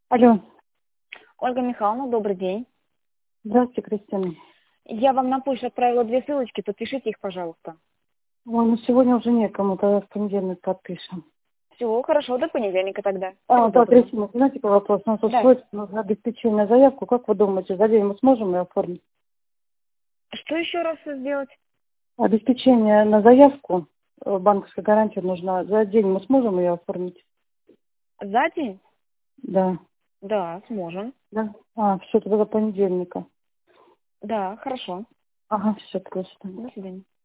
Алло, Ольга Михайловна, добрый день. здравствуйте, Кристина. Я вам на почту отправила 2 ссылочки, подпишите их, пожалуйста. Ой, ну сегодня уже некому, тогда в понедельник подпишем. Все, хорошо, до понедельника тогда. Всего Да, доброго. Кристина, знаете, какой вопрос? У нас Да. устроить нужно обеспечение заявку. Как вы думаете, за день мы сможем ее оформить? Что еще раз сделать? Обеспечение на заявку, банковская гарантия нужна. За день мы сможем ее оформить? За день? Да. Да, сможем. Да? Все, тогда до понедельника. Да, хорошо. Ага, все просто. До свидания.